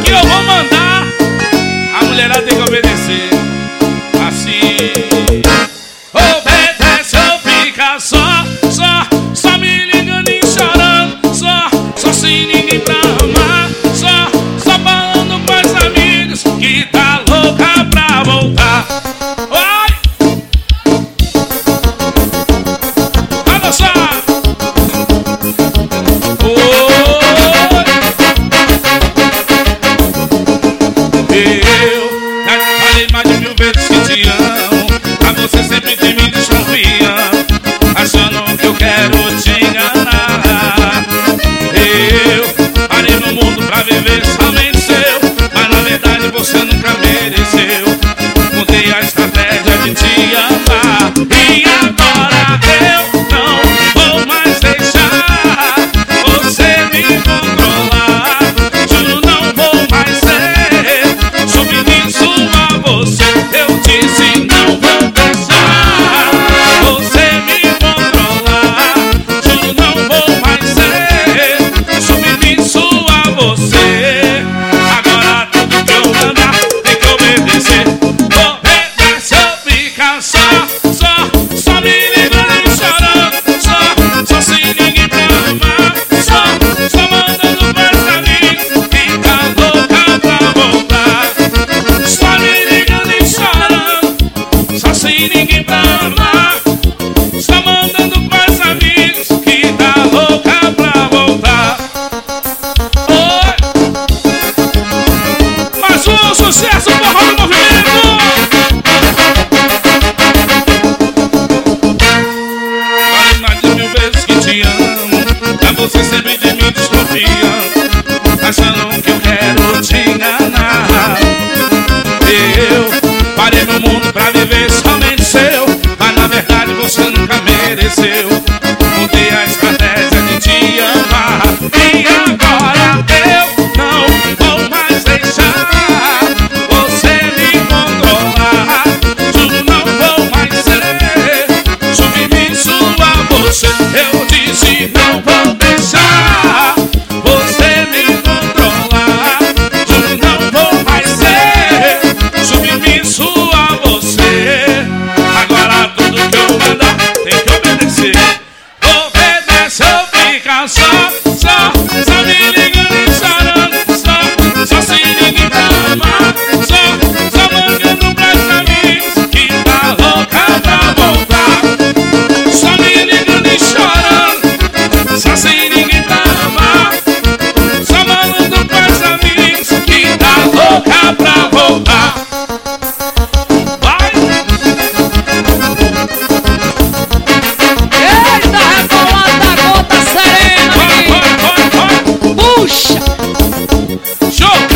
que eu vou mandar, a mulherada tem que obedecer. Assim. Obedece ou fica só me ligando e chorando. Só sem ninguém pra amar. Só falando pros amigos que tá louca pra voltar. Oi! Vai dançar! Eu já falei mais de 1000 vezes que te amo, mas você sempre de mim desconfia, achando que eu quero te enganar. Eu parei no mundo pra viver somente seu, mas na verdade você nunca mereceu. Mudei a estratégia de te amar, e agora eu não vou mais deixar você me controlar. Juro, não vou mais ser submisso a você. Eu disse não vou deixar você me controlar. Juro, não vou mais ser submisso a você. Agora tudo que eu mandar tem que obedecer. Obedece ou fica só me ligando e chorando. Só sem ninguém pra amar. Só mandando pros amigos que tá louca pra voltar. Só me ligando e chorando. Só sem ninguém pra amar. Só mandando pros amigos que tá louca pra voltar. Oi! Mais um sucesso do Forró do Movimento! Falei mais de 1000 vezes que te amo, mas você sempre de mim desconfia, achando que eu quero te enganar. Eu parei no mundo pra viver somente seu, mas na verdade você nunca mereceu. Mudei a estratégia de te amar, e agora eu não vou mais deixar você me controlar. Juro, não vou mais ser submisso a você. Eu disse não vou deixar você me controlar. Juro, não vou mais ser submisso a você. Agora tudo que eu mandar tem que obedecer. Obedece ou fica só me ligando e chorando. Só sem ninguém pra amar. Só mandando pros amigos que tá louca pra voltar. Só me ligando e chorando. Só sem ninguém pra amar. Só mandando pros amigos que tá louca pra voltar. Vai! Eita, rebolada, gota serena aqui. Vai! Puxa! Show!